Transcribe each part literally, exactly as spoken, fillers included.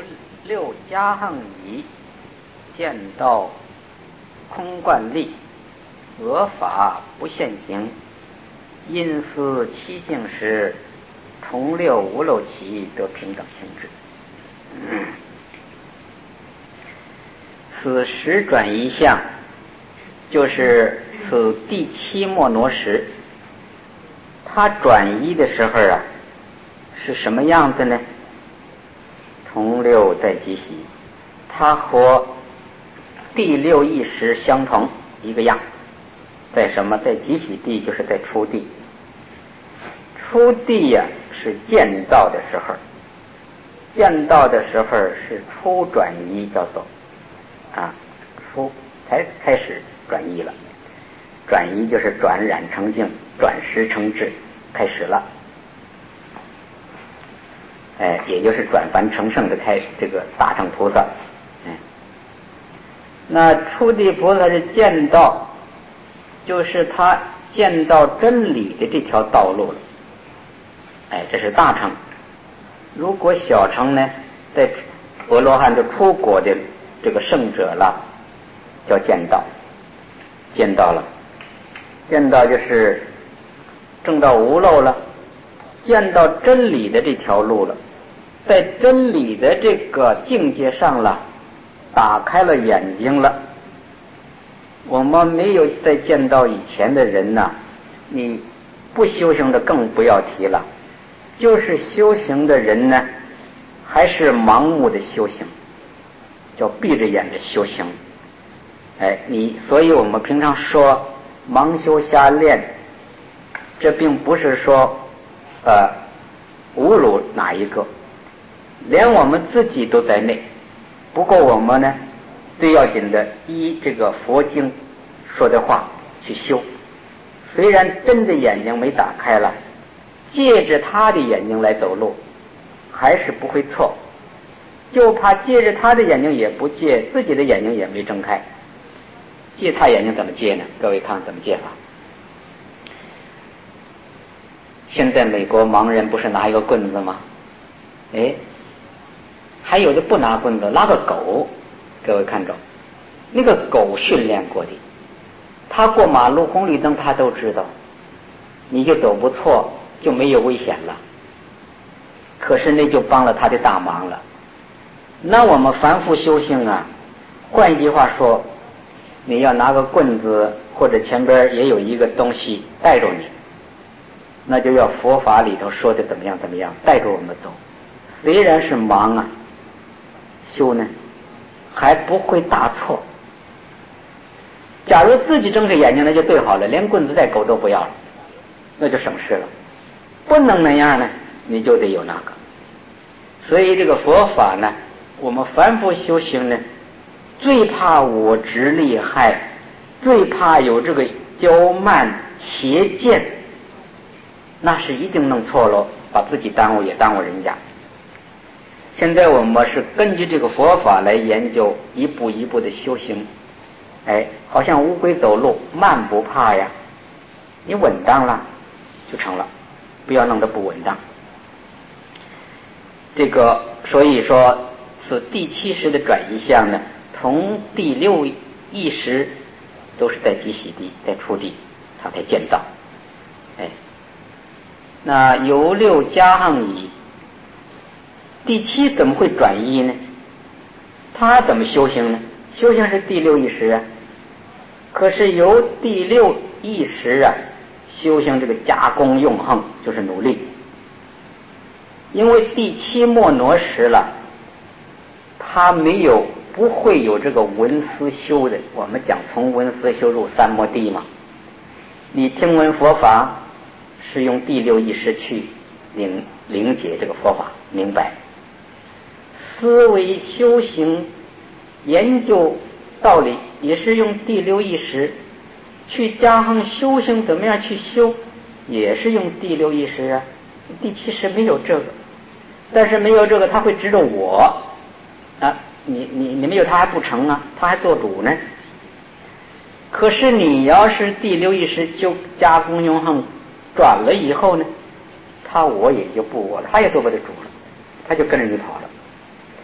六加横仪，见道空观力，恶法不现行，因思七境时，重六无漏起得平等性质。嗯、此时转移相，就是此第七末那时，它转移的时候啊，是什么样子呢？同六在即喜，它和第六意识相同一个样。在什么？在即喜地，就是在初地。初地呀、啊、是见道的时候，见道的时候是初转移，叫做啊初才开始转移了。转移就是转染成净，转识成智，开始了。哎，也就是转凡成圣的开这个大乘菩萨。哎，那初地菩萨是见到，就是他见到真理的这条道路了。哎，这是大乘。如果小乘呢，在阿罗汉的出国的这个圣者了，叫见道。见到了，见到就是证到无漏了，见到真理的这条路了。在真理的这个境界上了，打开了眼睛了。我们没有在见到以前的人呢，你不修行的更不要提了。就是修行的人呢，还是盲目的修行，叫闭着眼的修行。哎，你，所以我们平常说盲修瞎练，这并不是说呃侮辱哪一个。连我们自己都在内。不过我们呢，最要紧的依这个佛经说的话去修。虽然真的眼睛没打开了，借着他的眼睛来走路，还是不会错。就怕借着他的眼睛也不借，自己的眼睛也没睁开。借他眼睛怎么借呢？各位看怎么借法。现在美国盲人不是拿一个棍子吗？哎。还有的不拿棍子，拉个狗，各位看着，那个狗训练过的，他过马路红绿灯他都知道，你就走不错，就没有危险了。可是那就帮了他的大忙了。那我们凡夫修行啊，换一句话说，你要拿个棍子或者前边也有一个东西带着你，那就要佛法里头说的怎么样怎么样，带着我们走。虽然是盲啊，修呢还不会大错。假如自己睁着眼睛，那就最好了，连棍子带狗都不要了，那就省事了。不能那样呢，你就得有那个。所以这个佛法呢，我们凡夫修行呢，最怕我执厉害，最怕有这个骄慢邪见，那是一定弄错了，把自己耽误也耽误人家。现在我们是根据这个佛法来研究，一步一步的修行。哎，好像乌龟走路，慢不怕呀，你稳当了就成了，不要弄得不稳当。这个所以说是第七识的转移相呢，同第六意识都是在即喜地，在初地，它才见到。哎，那由六加横移。第七怎么会转移呢？他怎么修行呢？修行是第六意识啊，可是由第六意识啊修行这个加功用横，就是努力。因为第七末那识了，他没有不会有这个闻思修的。我们讲从闻思修入三摩地嘛，你听闻佛法是用第六意识去领领解这个佛法，明白。思维修行研究道理也是用第六意识去加上修行，怎么样去修也是用第六意识啊。第七识没有这个，但是没有这个他会知道我啊，你你你没有他还不成啊，他还做主呢。可是你要是第六意识就加功用横转了以后呢，他我也就不我了，他也做不得主了，他就跟着你跑了。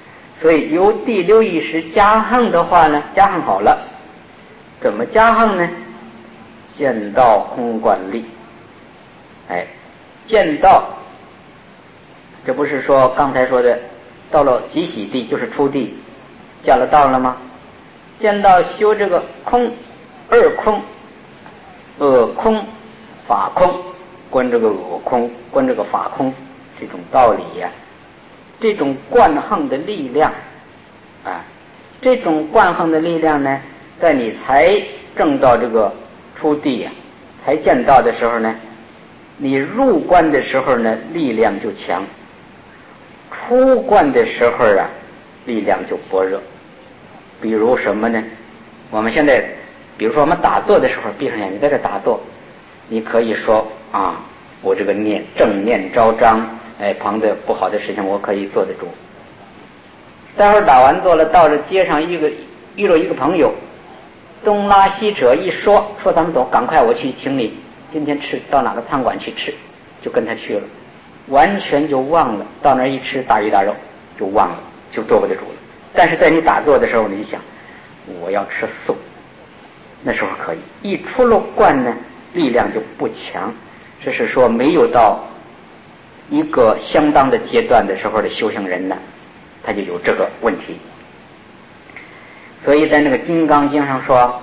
所以由第六意识加横的话呢，加横好了，怎么加横呢？见道空观力。哎，见道，这不是说刚才说的到了极喜地就是初地见了道了吗？见道修这个空二空恶空法空，观这个我空，观这个法空，这种道理呀、啊，这种贯横的力量啊，这种贯横的力量呢，在你才证到这个初地呀、啊，才见到的时候呢，你入观的时候呢，力量就强；出观的时候啊，力量就薄弱。比如什么呢？我们现在，比如说我们打坐的时候，闭上眼睛在这打坐，你可以说啊，我这个念正念昭彰，哎，旁的不好的事情我可以坐得住。待会儿打完坐了，到了街上一个遇到一个朋友，东拉西扯一说，说咱们走，赶快我去请你今天吃到哪个餐馆去吃，就跟他去了，完全就忘了，到那儿一吃大鱼大肉就忘了，就坐不得住了。但是在你打坐的时候，你想我要吃素，那时候可以。一出了观呢，力量就不强，这是说没有到一个相当的阶段的时候的修行人呢，他就有这个问题。所以在那个《金刚经》上说，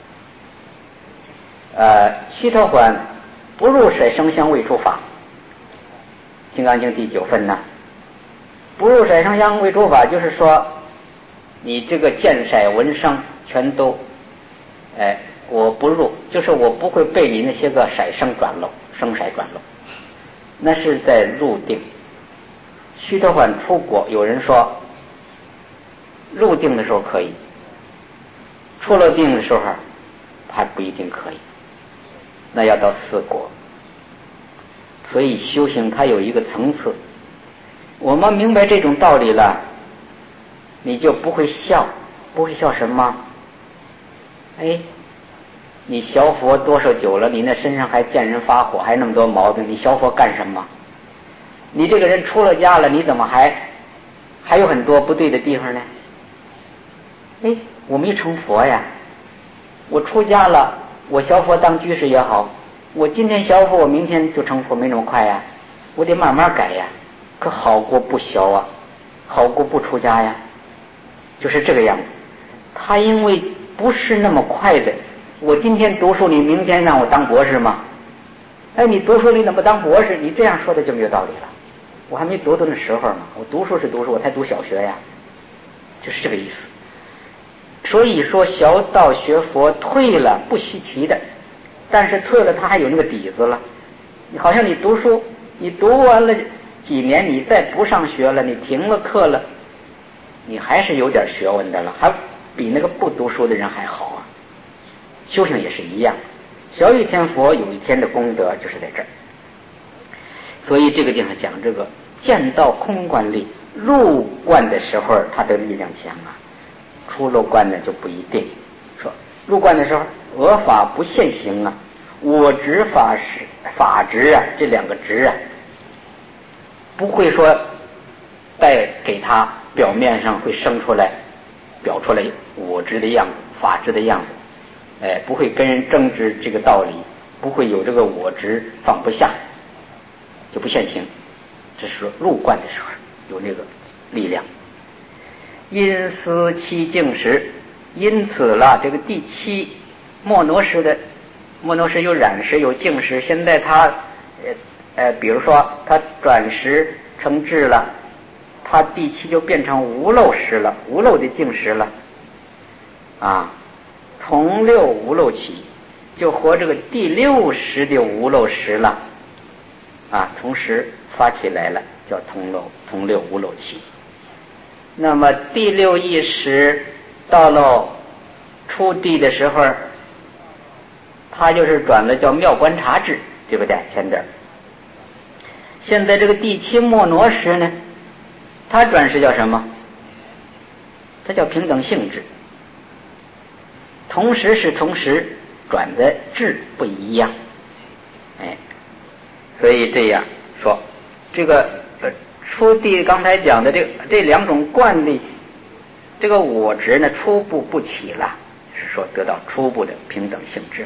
呃，须陀洹不入色声香味触法，《金刚经》第九分呢，不入色声香味触法，就是说你这个见色闻声全都，哎，我不入，就是我不会被你那些个色声转漏，声色转漏，那是在入定。须陀洹出国，有人说入定的时候可以，出了定的时候还不一定可以，那要到四国。所以修行它有一个层次，我们明白这种道理了，你就不会笑。不会笑什么？哎，你学佛多少久了，你那身上还见人发火，还那么多毛病，你学佛干什么？你这个人出了家了，你怎么还还有很多不对的地方呢？哎，我没成佛呀，我出家了，我学佛当居士也好，我今天学佛我明天就成佛，没那么快呀，我得慢慢改呀，可好过不学啊，好过不出家呀，就是这个样子。他因为不是那么快的，我今天读书，你明天让我当博士吗？哎，你读书你怎么当博士？你这样说的就没有道理了。我还没读到那时候呢，我读书是读书，我才读小学呀，就是这个意思。所以说学道学佛退了不稀奇的，但是退了他还有那个底子了。你好像你读书，你读完了几年，你再不上学了，你停了课了，你还是有点学问的了，还比那个不读书的人还好啊。修行也是一样，学一天佛有一天的功德，就是在这儿。所以这个地方讲这个见道空观力，入观的时候他的力量强啊，出了观呢就不一定。说入观的时候我法不现行啊，我执法识法执啊，这两个执啊不会说带给他表面上会生出来表出来我执的样子法执的样子，哎，不会跟人争执这个道理，不会有这个我执放不下，就不现行。这是说入观的时候有那个力量。因思七净时，因此了这个第七莫罗什的莫罗什有染识有净识，现在他呃呃比如说他转识成智了，他第七就变成无漏识了，无漏的净识了啊，同六无漏起，就活这个第六识的无漏识了啊，同时发起来了，叫同漏同六无漏起。那么第六意识到了初地的时候，他就是转了叫妙观察智，对不对？前边现在这个第七莫罗识呢，他转是叫什么？他叫平等性质，同时是同时转的质不一样，哎，所以这样说，这个呃初地刚才讲的这这两种惯例， 这个我执呢初步不起了，是说得到初步的平等性质了。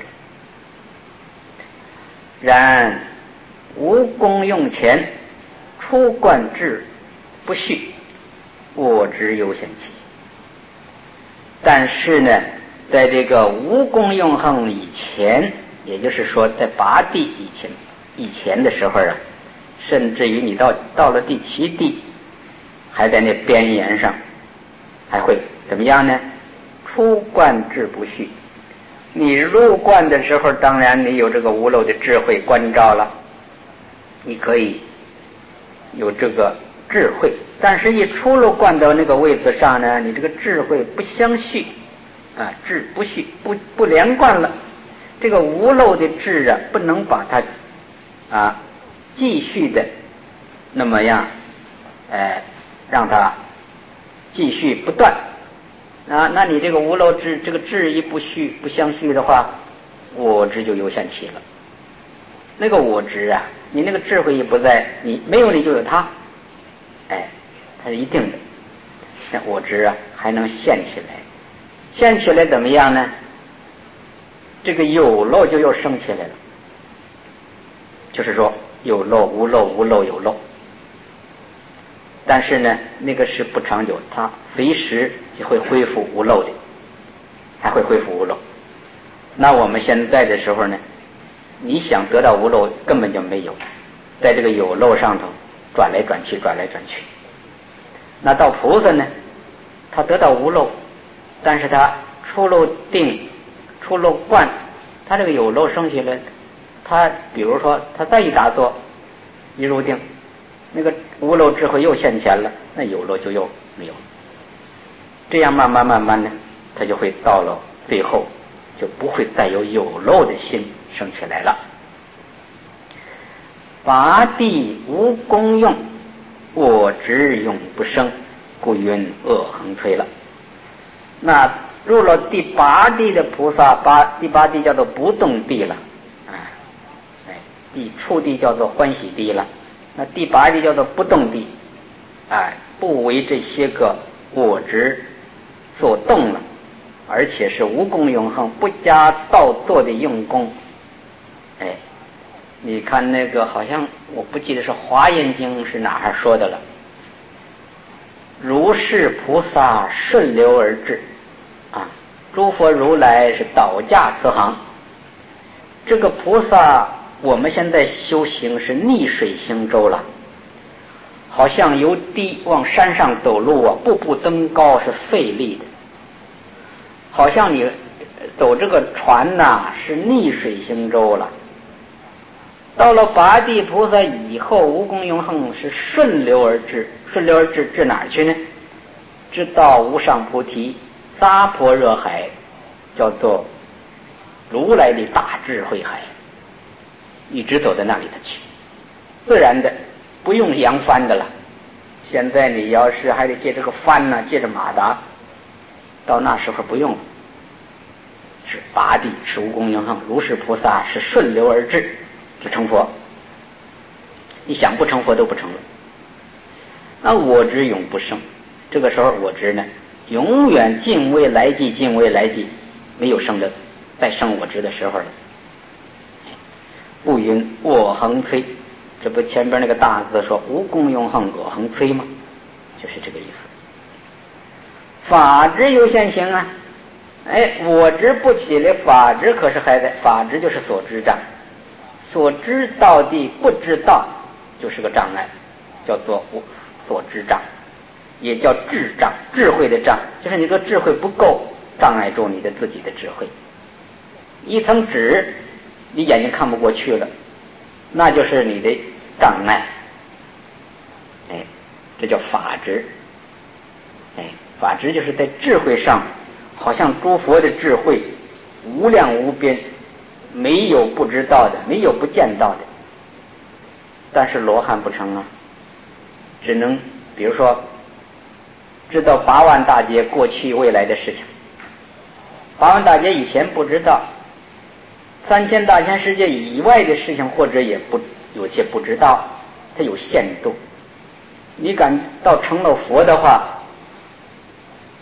然无功用前，初观智不续，我执犹现起。但是呢，在这个无功用横以前，也就是说在八地以前以前的时候啊，甚至于你到到了第七地，还在那边沿上，还会怎么样呢？初观智不续。你入观的时候，当然你有这个无漏的智慧关照了，你可以有这个智慧，但是一出入观到那个位置上呢，你这个智慧不相续啊，智不续，不不连贯了。这个无漏的智啊，不能把它啊继续的那么样，呃，让它继续不断啊。那你这个无漏智，这个智一不续不相续的话，我执就有限起了。那个我执啊，你那个智慧也不在，你没有你就有它，哎，它是一定的。那我执啊还能现起来，现起来怎么样呢？这个有漏就又生起来了，就是说有漏无漏，无漏有漏。但是呢，那个是不长久，它随时就会恢复无漏的，还会恢复无漏。那我们现在的时候呢，你想得到无漏根本就没有，在这个有漏上头转来转去，转来转去。那到菩萨呢，他得到无漏，但是他出漏定、出漏观，他这个有漏升起来，他比如说他再一打坐，一入定，那个无漏智慧又现前了，那有漏就又没有。这样慢慢慢慢的，他就会到了最后，就不会再有有漏的心生起来了。八地无功用，我执永不生，故云恶横摧了。那入了第八地的菩萨，八第八地叫做不动地了，啊，哎，第初地叫做欢喜地了，那第八地叫做不动地，哎，不为这些个我执所动了，而且是无功用横，不加造作的用功。哎，你看那个好像我不记得是华严经是哪儿说的了，如是菩萨顺流而至啊，诸佛如来是导驾慈航。这个菩萨我们现在修行是逆水行舟了，好像由低往山上走路啊，步步登高是费力的，好像你走这个船呐、啊、是逆水行舟了。到了八地菩萨以后，无功用横是顺流而至，顺流而至至哪儿去呢？直到无上菩提娑婆热海，叫做如来的大智慧海，一直走到那里头去，自然的，不用扬帆的了。现在你要是还得借这个帆呢、啊，借着马达，到那时候不用了。是八地是无功用横，如是菩萨是顺流而至，就成佛。你想不成佛都不成了。那我执永不生，这个时候我执呢，永远尽未来际，尽未来际没有生的，再生我执的时候了。不云我横摧，这不前边那个大字说无功用横我横摧吗？就是这个意思。法执有现行啊，哎，我执不起来，法执可是还在。法执就是所知障，所知到底不知道就是个障碍，叫做所知障，也叫智障，智慧的障，就是你这个智慧不够，障碍住你的自己的智慧。一层纸你眼睛看不过去了，那就是你的障碍。哎，这叫法执。哎，法执就是在智慧上，好像诸佛的智慧无量无边，没有不知道的，没有不见到的。但是罗汉不成啊，只能比如说知道八万大劫过去未来的事情，八万大劫以前不知道，三千大千世界以外的事情或者也不有些不知道，它有限度。你敢到成了佛的话，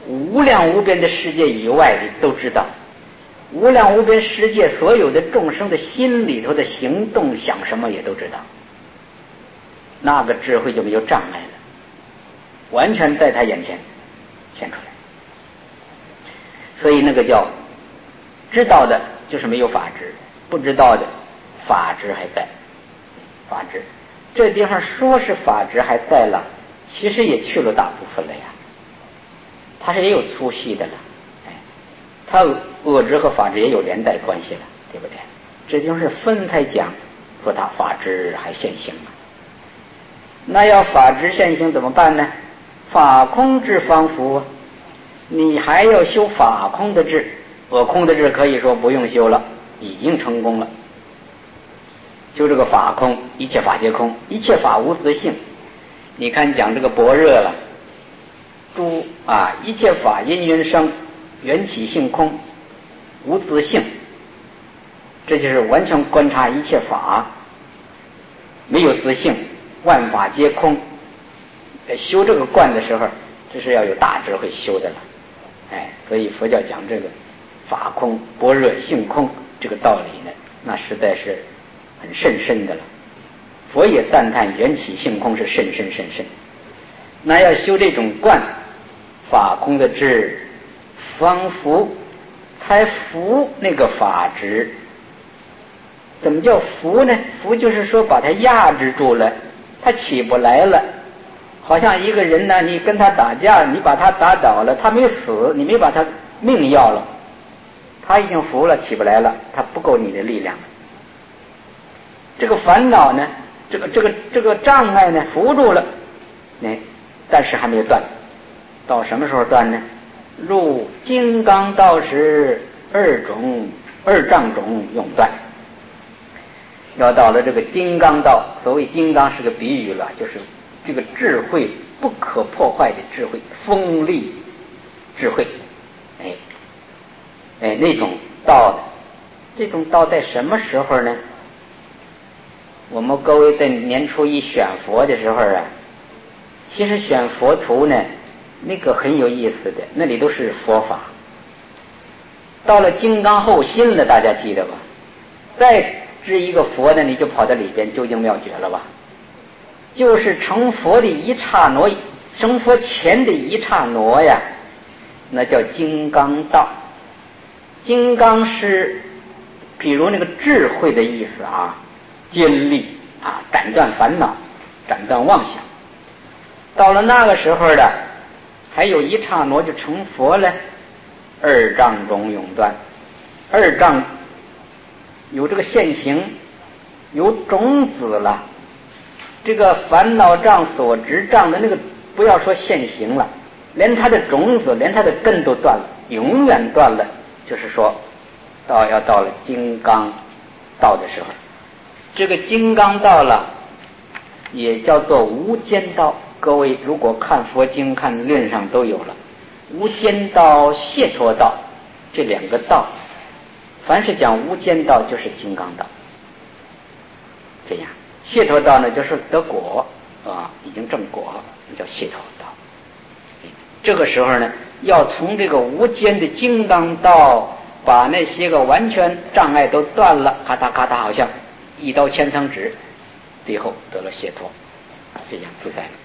无量无边的世界以外的都知道，无量无边世界所有的众生的心里头的行动想什么也都知道，那个智慧就没有障碍了，完全在他眼前显出来。所以那个叫知道的就是没有法执，不知道的法执还在。法执这地方说是法执还在了，其实也去了大部分了呀，它是也有粗细的了，哎，它恶执和法执也有连带关系了，对不对？这地方是分开讲，说它法执还现行了。那要法执现行怎么办呢？法空智方服，你还要修法空的智，我空的智可以说不用修了，已经成功了。修这个法空，一切法皆空，一切法无自性。你看讲这个般若了，诸啊一切法因缘生，缘起性空，无自性。这就是完全观察一切法没有自性，万法皆空。修这个观的时候，这是要有大智慧修的了。哎，所以佛教讲这个法空、般若、性空这个道理呢，那实在是很甚深的了。佛也赞叹缘起性空是甚深甚深。那要修这种观，法空的智，方服，才服那个法执。怎么叫服呢？服就是说把它压制住了，他起不来了。好像一个人呢，你跟他打架，你把他打倒了，他没死，你没把他命要了，他已经服了，起不来了，他不够你的力量。这个烦恼呢，这个这个这个障碍呢，扶住了，哎，但是还没有断。到什么时候断呢？入金刚道时，二种二障种永断。要到了这个金刚道，所谓金刚是个比喻了，就是这个智慧不可破坏的智慧，锋利智慧，哎哎那种道的，这种道在什么时候呢？我们各位在年初一选佛的时候啊，其实选佛图呢，那个很有意思的，那里都是佛法。到了金刚后心了，大家记得吧？再知一个佛呢，你就跑到里边究竟妙诀了吧？就是成佛的一刹那，成佛前的一刹那呀，那叫金刚道。金刚是比如那个智慧的意思啊，坚利啊，斩断烦恼，斩断妄想。到了那个时候的，还有一刹那就成佛了，二障中永断。二障有这个现行，有种子了。这个烦恼障、所执障的那个，不要说现行了，连它的种子，连它的根都断了，永远断了。就是说，到要到了金刚道的时候，这个金刚道了，也叫做无间道。各位如果看佛经、看论上都有了，无间道、解脱道这两个道，凡是讲无间道就是金刚道。这样。解脱道呢，就是得果啊，已经证果了，那叫解脱道。这个时候呢，要从这个无间的金刚道，把那些个完全障碍都断了，咔嗒咔嗒，好像一刀千层纸，最后得了解脱，这样自在了。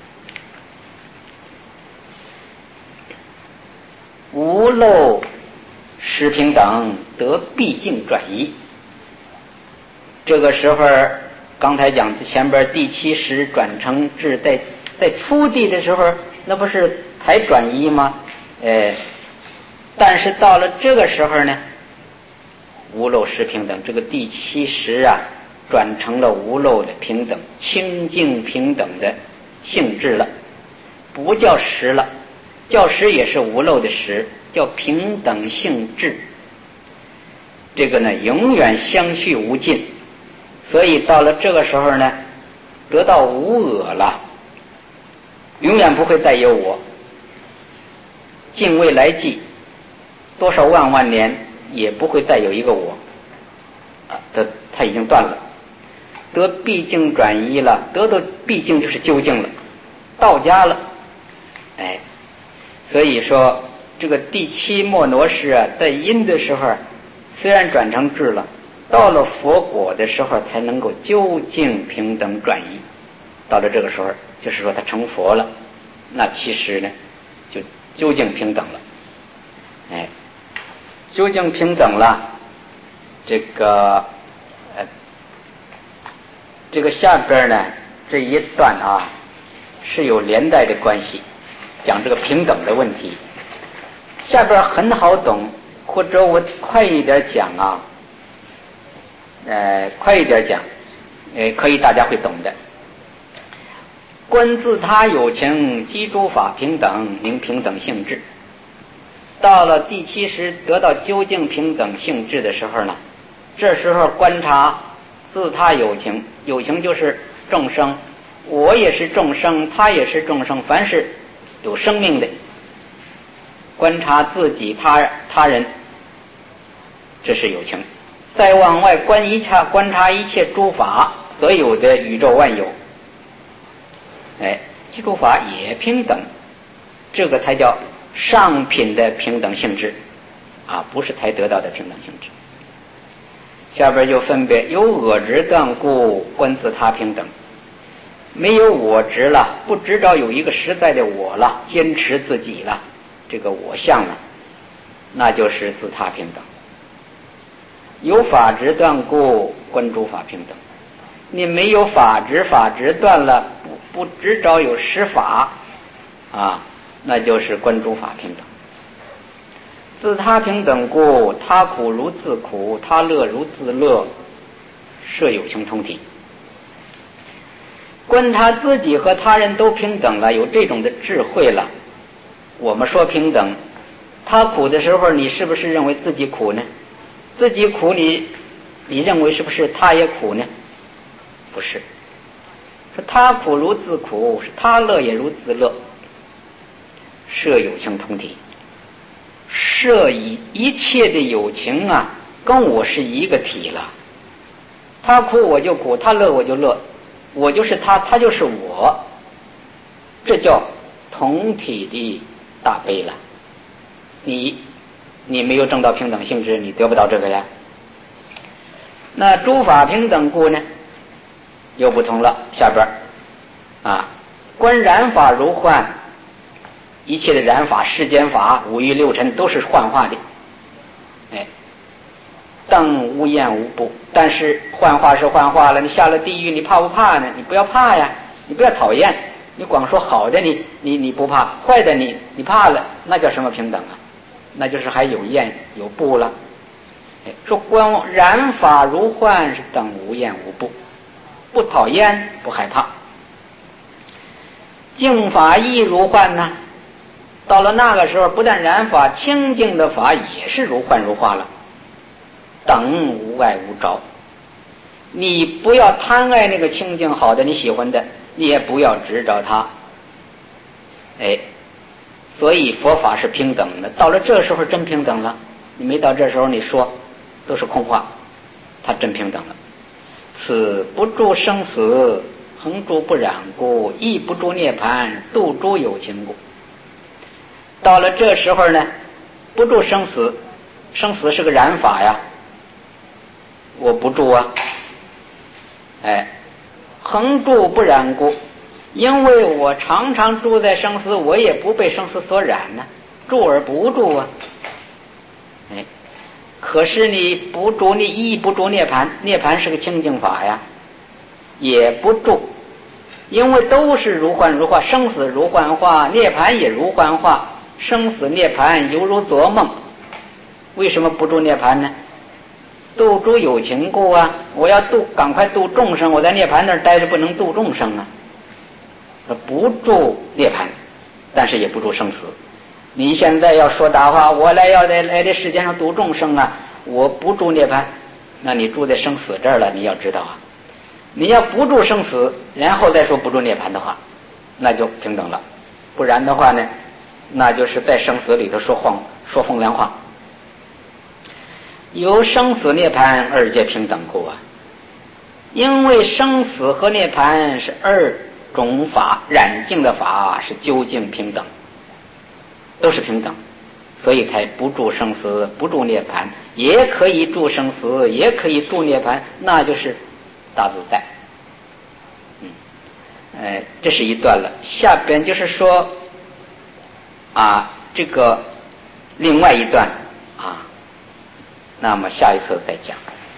无漏实平等，得毕竟转移。这个时候。刚才讲前边第七识转成智，在在初地的时候，那不是才转移吗？呃，但是到了这个时候呢，无漏实平等，这个第七识啊，转成了无漏的平等、清净平等的性质了，不叫实了，叫实也是无漏的实，叫平等性质。这个呢，永远相续无尽。所以到了这个时候呢，得到无我了，永远不会再有我。尽未来际，多少万万年也不会再有一个我，啊，得他已经断了，得毕竟转移了，得到毕竟就是究竟了，到家了，哎，所以说这个第七莫罗什啊，在因的时候虽然转成智了，到了佛果的时候才能够究竟平等转移。到了这个时候，就是说他成佛了，那其实呢，就究竟平等了。哎，究竟平等了，这个呃，这个下边呢这一段啊是有连带的关系，讲这个平等的问题。下边很好懂，或者我快一点讲啊，呃，快一点讲，呃，可以大家会懂的。观自他有情，即诸法平等，名平等性质。到了第七识得到究竟平等性质的时候呢，这时候观察自他有情，有情就是众生，我也是众生，他也是众生，凡是有生命的，观察自己他他人，这是有情。再往外观一下，观察一切诸法，所有的宇宙万有，哎，这诸法也平等，这个才叫上品的平等性质啊，不是才得到的平等性质。下边就分别有我执断故，观自他平等。没有我执了，不知道有一个实在的我了，坚持自己了，这个我相了，那就是自他平等。有法执断故，观诸法平等。你没有法执，法执断了，不不知道有实法啊，那就是观诸法平等。自他平等故，他苦如自苦，他乐如自乐，设有情同体。观察自己和他人都平等了，有这种的智慧了，我们说平等，他苦的时候，你是不是认为自己苦呢？自己苦你，你认为是不是他也苦呢？不是，是他苦如自苦，是他乐也如自乐，设有情同体。设以一切的有情啊，跟我是一个体了。他苦我就苦，他乐我就乐，我就是他，他就是我，这叫同体的大悲了。你你没有证到平等性质，你得不到这个呀。那诸法平等故呢，又不同了。下边啊，观染法如幻，一切的染法、世间法、五欲六尘都是幻化的，哎，等无厌无怖。但是幻化是幻化了，你下了地狱，你怕不怕呢？你不要怕呀，你不要讨厌，你光说好的你你你不怕，坏的你你怕了，那叫什么平等啊？那就是还有厌有怖了。哎，说观染法如幻是等无厌无怖，不讨厌不害怕。净法亦如幻呢，到了那个时候，不但染法，清净的法也是如幻如化了，等无爱无着。你不要贪爱那个清净好的你喜欢的，你也不要执着它。哎，所以佛法是平等的。到了这时候真平等了，你没到这时候你说都是空话，它真平等了。此不住生死，恒住不染故，亦不住涅槃，度诸有情故。到了这时候呢，不住生死，生死是个染法呀，我不住啊。哎，恒住不染故，因为我常常住在生死，我也不被生死所染呢、啊，住而不住啊。哎，可是你不住，你亦不住涅槃，涅槃是个清净法呀，也不住，因为都是如幻如化，生死如幻化，涅槃也如幻化，生死涅槃犹如做梦。为什么不住涅槃呢？度诸有情故啊！我要度，赶快度众生，我在涅槃那儿待着不能度众生啊。不住涅槃，但是也不住生死。你现在要说大话，我来要在来这世界上度众生啊，我不住涅槃，那你住在生死这儿了，你要知道啊。你要不住生死，然后再说不住涅槃的话，那就平等了。不然的话呢，那就是在生死里头说谎，说风凉话。由生死涅槃二界平等故啊，因为生死和涅槃是二种法，染净的法是究竟平等，都是平等。 所以才不住生死，不住涅槃，也可以住生死，也可以住涅槃，那就是大自在。嗯，呃，这是一段了。下边就是说啊，这个另外一段啊，那么下一次再讲。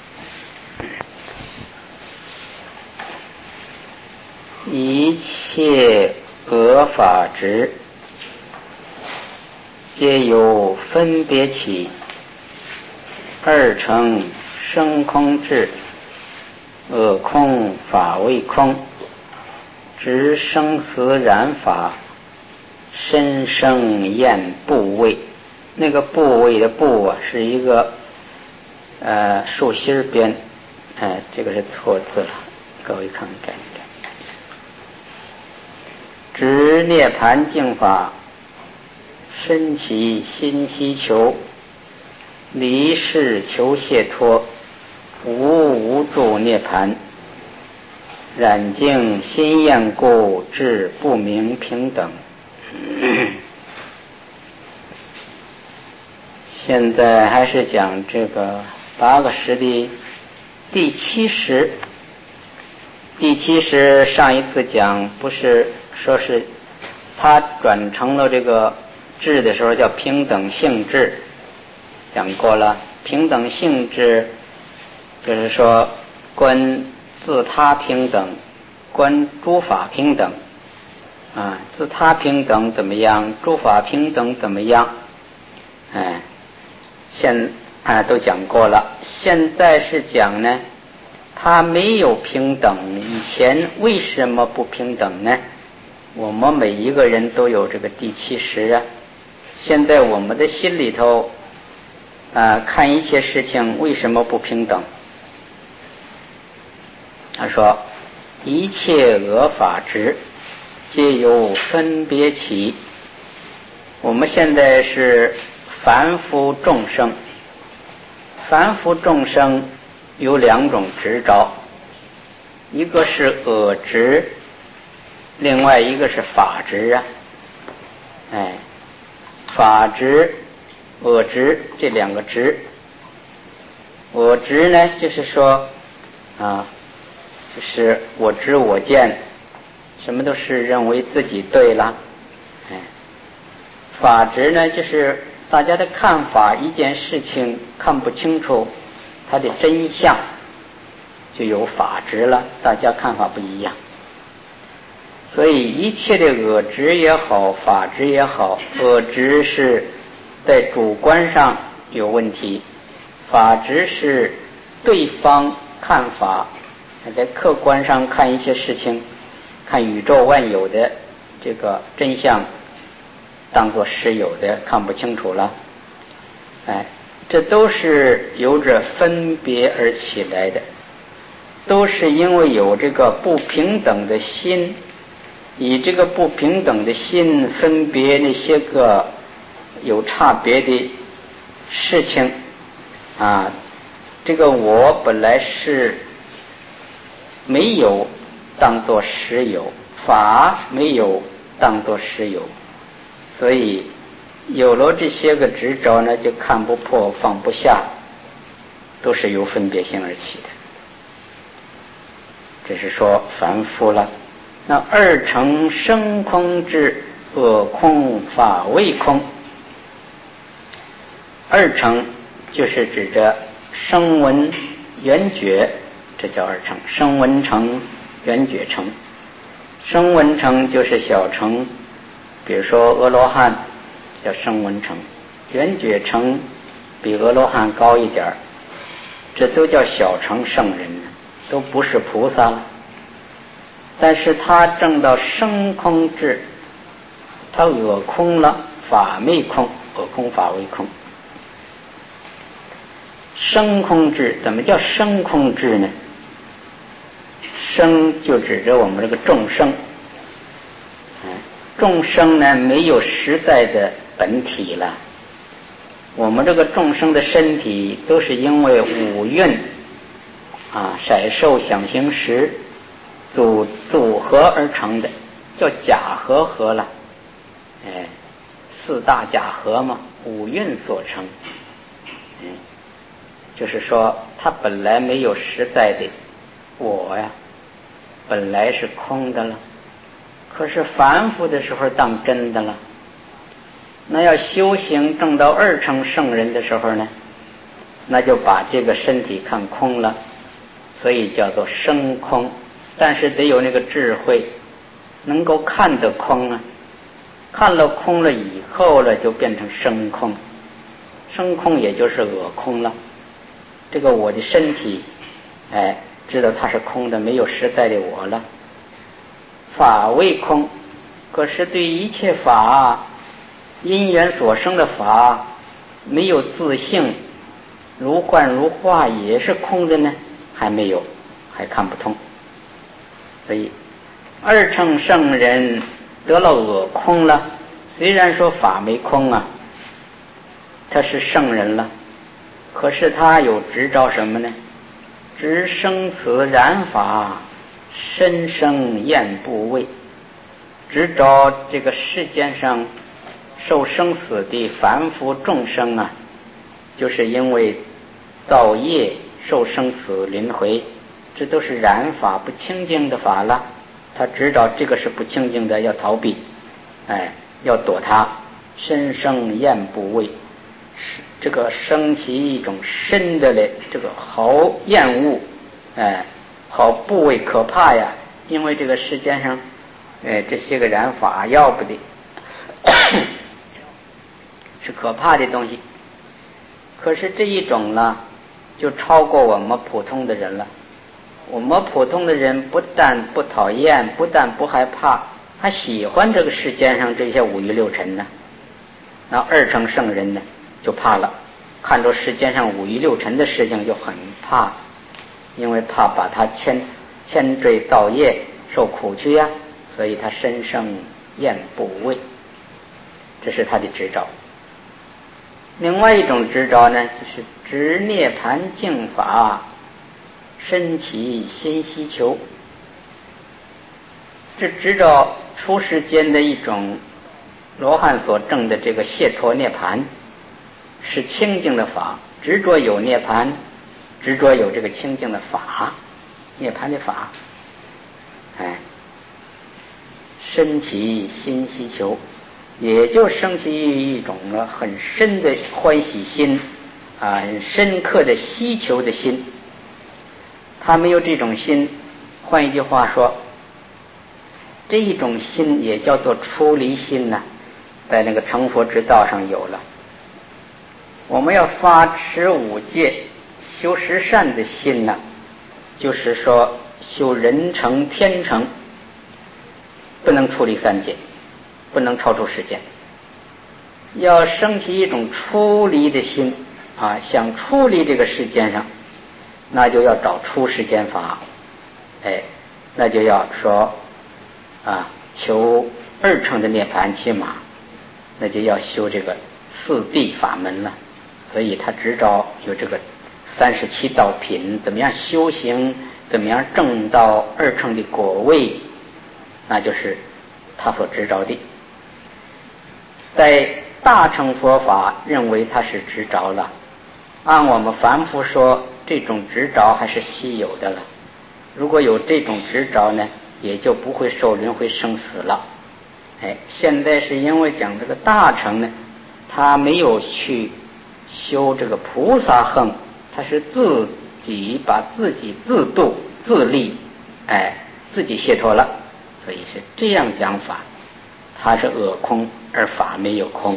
一切恶法执，皆由分别起，二乘生空智，恶空法为空，执生死染法，身生厌部位。那个部位的部啊，是一个呃竖心边，哎、呃，这个是错字了，各位看看。执涅盘净法，身起心希求，离世求解脱，无无住涅盘，染净心厌故，至不明平等。现在还是讲这个八个十的第七十。第七十上一次讲不是说是他转成了这个智的时候叫平等性智，讲过了。平等性智就是说观自他平等，观诸法平等啊，自他平等怎么样，诸法平等怎么样，哎，现啊都讲过了。现在是讲呢，他没有平等，以前为什么不平等呢？我们每一个人都有这个第七识啊。现在我们的心里头啊，看一切事情为什么不平等？他说一切恶法执，皆由分别起。我们现在是凡夫众生，凡夫众生有两种执着，一个是恶执，另外一个是法执啊。哎，法执、恶执这两个执，恶执呢，就是说啊，就是我知我见，什么都是认为自己对了。哎，法执呢，就是大家的看法，一件事情看不清楚它的真相，就有法执了，大家看法不一样。所以一切的恶执也好，法执也好，恶执是在主观上有问题，法执是对方看法在客观上看一些事情，看宇宙万有的这个真相当作实有的看不清楚了。哎，这都是由着分别而起来的，都是因为有这个不平等的心，以这个不平等的心分别那些个有差别的事情啊。这个我本来是没有当作实有，法没有当作实有，所以有了这些个执着呢，就看不破放不下，都是由分别心而起的。这是说凡夫了。那二乘生空智，恶空法为空。二乘就是指着声闻缘觉，这叫二乘。声闻乘、缘觉乘。声闻乘就是小乘，比如说阿罗汉叫声闻乘，缘觉乘比阿罗汉高一点，这都叫小乘圣人，都不是菩萨了。但是他证到生空智，他恶空了，法没空，恶空法为空。生空智，怎么叫生空智呢？生就指着我们这个众生，众生呢没有实在的本体了。我们这个众生的身体都是因为五蕴啊，色受想行识组组合而成的，叫假合合了。哎，四大假合嘛， 五蕴所成。嗯，就是说他本来没有实在的我呀，本来是空的了，可是凡夫的时候当真的了。那要修行证到二乘圣人的时候呢，那就把这个身体看空了，所以叫做生空。但是得有那个智慧，能够看得空啊，看了空了以后了，就变成生空。生空也就是我空了。这个我的身体，哎，知道它是空的，没有实在的我了。法为空，可是对一切法，因缘所生的法，没有自性，如幻如化也是空的呢，还没有，还看不通。所以二乘圣人得了我空了，虽然说法没空啊，他是圣人了，可是他有执照什么呢？执生死染法，身生厌怖畏。执照这个世间上受生死的凡夫众生啊，就是因为造业受生死轮回，这都是染法不清净的法了。他知道这个是不清净的，要逃避，哎，要躲它，身生厌怖畏，这个升起一种深的嘞，这个好厌恶，哎，好怖畏可怕呀！因为这个世间上，哎，这些个染法要不得，是可怕的东西。可是这一种呢，就超过我们普通的人了。我们普通的人不但不讨厌，不但不害怕，还喜欢这个世间上这些五欲六尘呢。那二乘圣人呢，就怕了，看着世间上五欲六尘的事情就很怕，因为怕把他牵牵坠造业，受苦去呀、啊，所以他身生厌怖畏，这是他的执照。另外一种执照呢，就是执涅盘净法，身起心希求。这执照出世间的一种罗汉所证的这个解脱涅盘，是清净的法，执着有涅盘，执着有这个清净的法，涅盘的法，哎，身起心希求，也就升起一种呢很深的欢喜心啊，很深刻的希求的心。他没有这种心，换一句话说，这一种心也叫做出离心呢、啊，在那个成佛之道上有了。我们要发持五戒修十善的心呢、啊，就是说修人成天成，不能出离三界，不能超出世间，要升起一种出离的心啊，想出离这个世间上，那就要找出世间法，哎，那就要说啊，求二乘的涅盘，起码那就要修这个四谛法门了。所以他执照有这个三十七道品，怎么样修行，怎么样证到二乘的果位，那就是他所执照的。在大乘佛法认为他是执照了，按我们凡夫说，这种执照还是稀有的了。如果有这种执照呢，也就不会受轮回生死了。哎，现在是因为讲这个大乘呢，他没有去修这个菩萨行，他是自己把自己自度自利，哎，自己解脱了，所以是这样讲法。他是我空，而法没有空。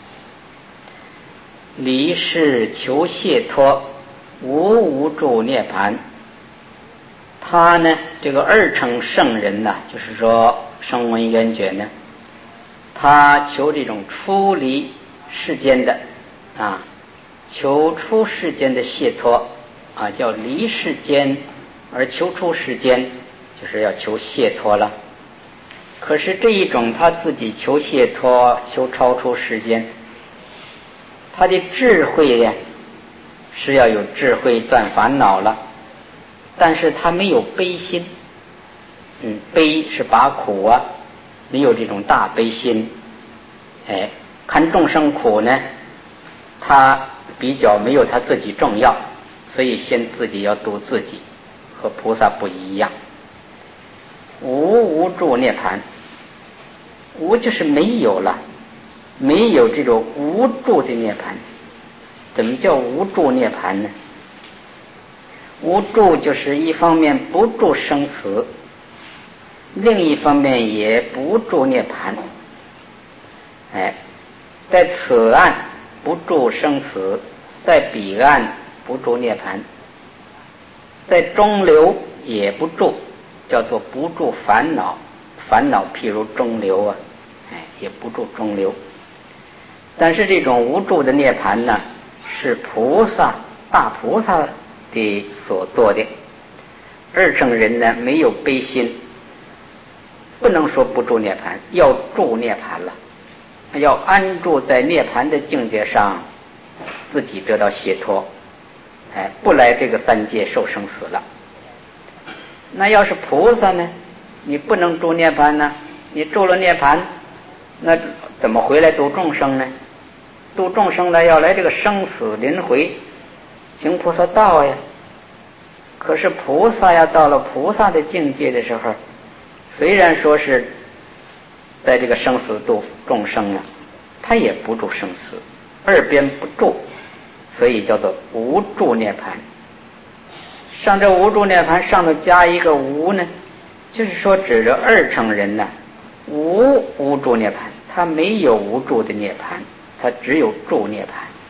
离世求解脱，无无住涅盘。他呢，这个二乘圣人呢，就是说声闻缘觉呢，他求这种出离世间的啊，求出世间的解脱啊，叫离世间而求出世间，就是要求解脱了。可是这一种他自己求解脱，求超出世间，他的智慧呀，是要有智慧断烦恼了，但是他没有悲心，嗯，悲是拔苦啊，没有这种大悲心，哎，看众生苦呢， 他比较没有他自己重要，所以先自己要度自己，和菩萨不一样。无无住涅槃，无就是没有了，没有这种无住的涅槃。怎么叫无住涅槃呢？无住就是一方面不住生死，另一方面也不住涅槃。哎，在此岸不住生死，在彼岸不住涅槃，在中流也不住，叫做不住烦恼。烦恼譬如中流啊，哎，也不住中流。但是这种无住的涅槃呢，是菩萨大菩萨的所做的。二乘人呢，没有悲心，不能说不住涅槃，要住涅槃了，要安住在涅槃的境界上，自己得到解脱，哎，不来这个三界受生死了。那要是菩萨呢，你不能住涅槃呢，你住了涅槃，那怎么回来度众生呢？度众生呢，要来这个生死轮回，行菩萨道呀。可是菩萨呀，到了菩萨的境界的时候，虽然说是在这个生死度众生啊，他也不住生死，二边不住，所以叫做无住涅槃。上这无住涅槃上头加一个无呢，就是说指着二乘人呢，无无住涅槃，他没有无住的涅槃，他只有住涅槃。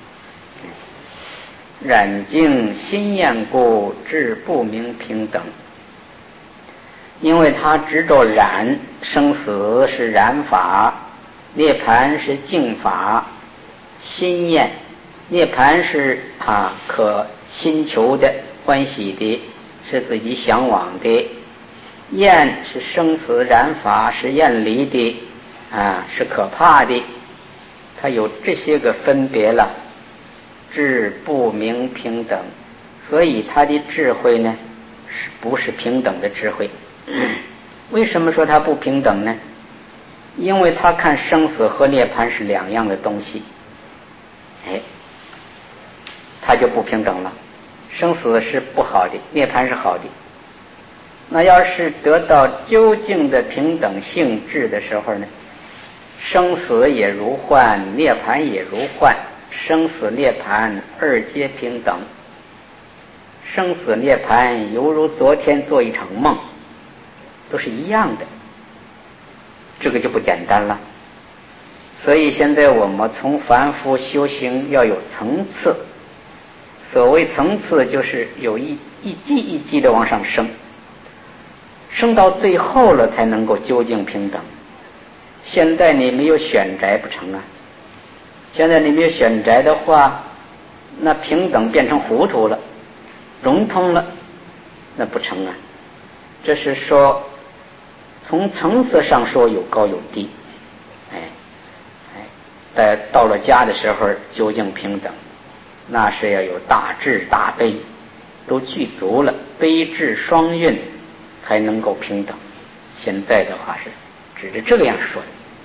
染净心厌故，志不明平等。因为他执着染，生死是染法，涅槃是净法。心厌，涅槃是啊可心求的、欢喜的，是自己向往的。厌是生死染法，是厌离的，啊是可怕的。他有这些个分别了，智不明平等，所以他的智慧呢，是不是平等的智慧？为什么说他不平等呢？因为他看生死和涅槃是两样的东西，哎，他就不平等了。生死是不好的，涅槃是好的。那要是得到究竟的平等性质的时候呢，生死也如幻，涅槃也如幻，生死涅槃二皆平等。生死涅槃犹如昨天做一场梦，都是一样的，这个就不简单了。所以现在我们从凡夫修行要有层次，所谓层次就是有一一级一级的往上升，升到最后了才能够究竟平等。现在你没有选择不成啊，现在你没有选择的话，那平等变成糊涂了，融通了，那不成啊。这是说从层次上说有高有低，哎哎，在到了家的时候究竟平等，那是要有大智大悲都具足了，悲智双运才能够平等。现在的话是只是这个样说的。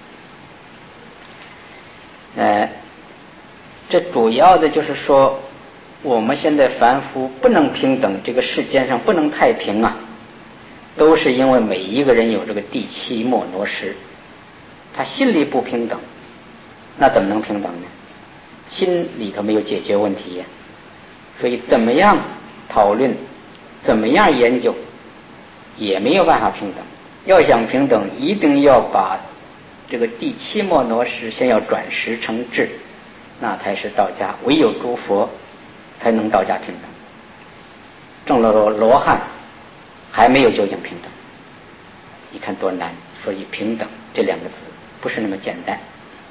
呃，这主要的就是说，我们现在凡夫不能平等，这个世间上不能太平啊，都是因为每一个人有这个第七莫罗识，他心里不平等，那怎么能平等呢？心里头没有解决问题呀，所以怎么样讨论，怎么样研究，也没有办法平等。要想平等，一定要把这个第七莫罗识先要转识成智，那才是道家。唯有诸佛才能道家平等。证了罗汉还没有究竟平等，你看多难。所以平等这两个字不是那么简单。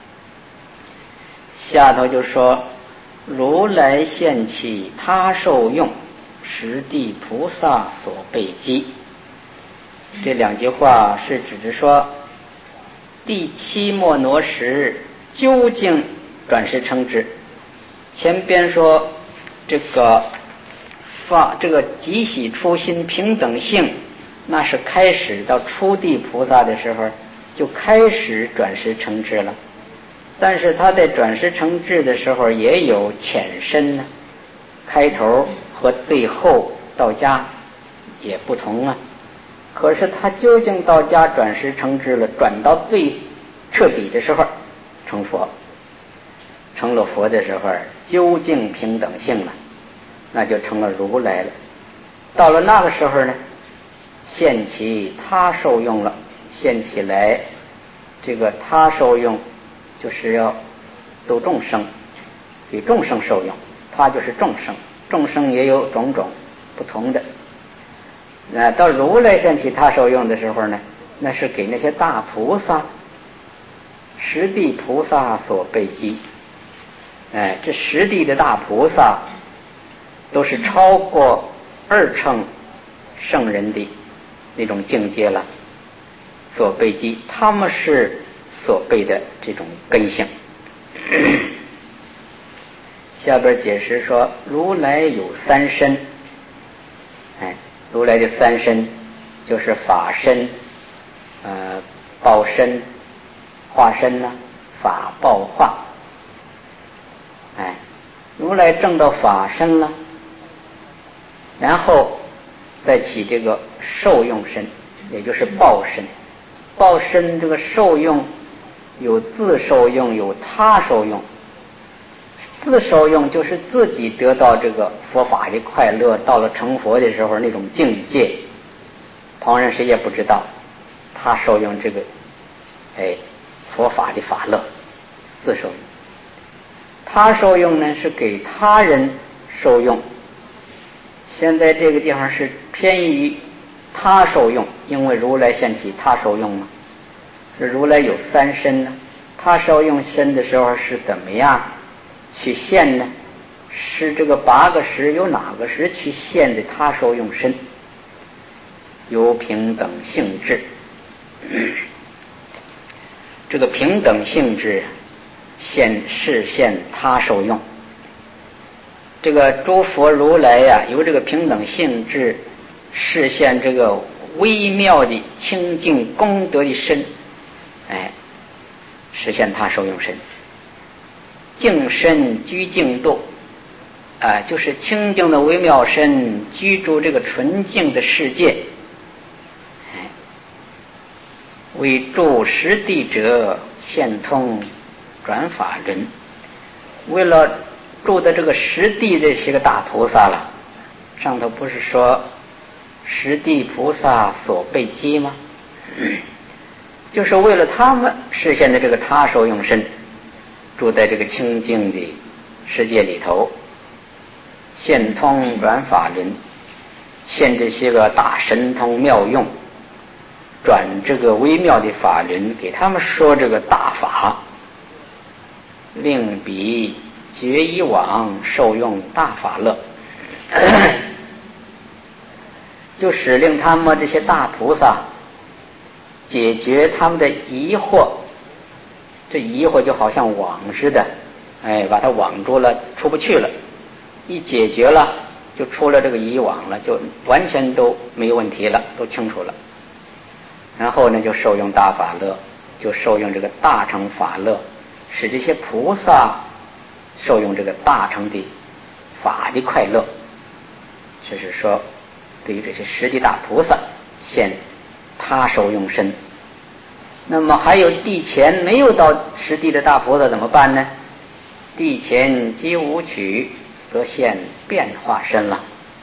下头就说如来现起他受用，实地菩萨所备机。这两句话是指着说第七莫罗识究竟转识成智。前边说这个发这个即喜初心平等性，那是开始到初地菩萨的时候就开始转识成智了。 但是他在转识成智的时候也有浅深呢，开头和最后到家也不同啊。可是他究竟到家转识成智了，转到最彻底的时候成佛，成了佛的时候究竟平等性了，那就成了如来了。到了那个时候呢，现起他受用了，现起来这个他受用就是要度众生，给众生受用，他就是众生，众生也有种种不同的。那到如来现起他受用的时候呢，那是给那些大菩萨十地菩萨所被积。哎，这十地的大菩萨都是超过二乘圣人的那种境界了，所被积，他们是所被的这种根性。下边解释说，如来有三身，哎，如来的三身就是法身、呃报身、化身呢、法报化。哎，如来证到法身了，然后再起这个受用身，也就是报身。报身这个受用有自受用，有他受用。自受用就是自己得到这个佛法的快乐，到了成佛的时候那种境界，旁人谁也不知道。他受用这个哎佛法的法乐，自受用。他受用呢是给他人受用，现在这个地方是偏于他受用，因为如来现起他受用嘛。这如来有三身呢，他受用身的时候是怎么样去现呢？是这个八个时有哪个时去现的他受用身？有平等性质。这个平等性质现是现他受用。这个诸佛如来呀、啊，由这个平等性质示现这个微妙的清净功德的身，哎，实现他受用身。净身居净度，啊，就是清净的微妙身居住这个纯净的世界。哎，为住实地者现通转法轮，为了住的这个实地这些个大菩萨了，上头不是说实地菩萨所被积吗？就是为了他们实现的这个他受用身，住在这个清净的世界里头，现通转法轮，现这些个大神通妙用，转这个微妙的法轮，给他们说这个大法，令彼觉以往受用大法乐，就使令他们这些大菩萨解决他们的疑惑。这疑惑就好像网似的，哎，把它网住了，出不去了。一解决了，就出了这个疑网了，就完全都没有问题了，都清楚了。然后呢，就受用大法乐，就受用这个大乘法乐，使这些菩萨受用这个大乘的法的快乐。就是说，对于这些十地大菩萨现他受用身。那么还有地前没有到实地的大菩萨怎么办呢？地前即无取，则现变化身了。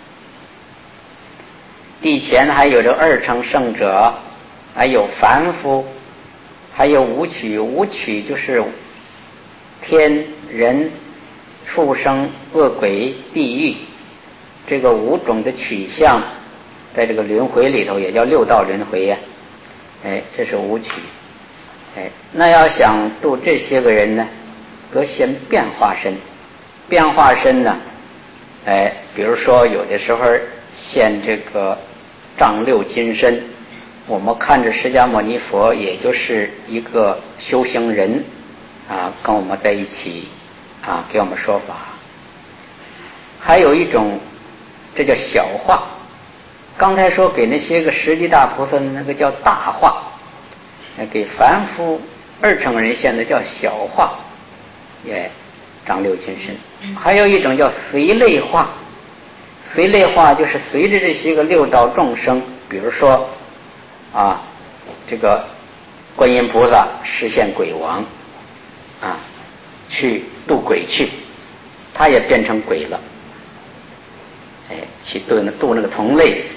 地前还有这二乘圣者，还有凡夫，还有五取。五取就是天人畜生恶鬼地狱，这个五种的取向在这个轮回里头也叫六道轮回呀、啊。哎，这是五取。哎，那要想度这些个人呢，则现变化身。变化身呢，哎，比如说有的时候现这个丈六金身，我们看着释迦牟尼佛也就是一个修行人啊，跟我们在一起啊，给我们说法。还有一种，这叫小化。刚才说给那些个十地大菩萨的那个叫大化，给凡夫二乘人现在叫小化，也长六亲身。还有一种叫随类化，随类化就是随着这些个六道众生，比如说啊，这个观音菩萨实现鬼王啊，去渡鬼去，他也变成鬼了，哎，去渡渡那个同类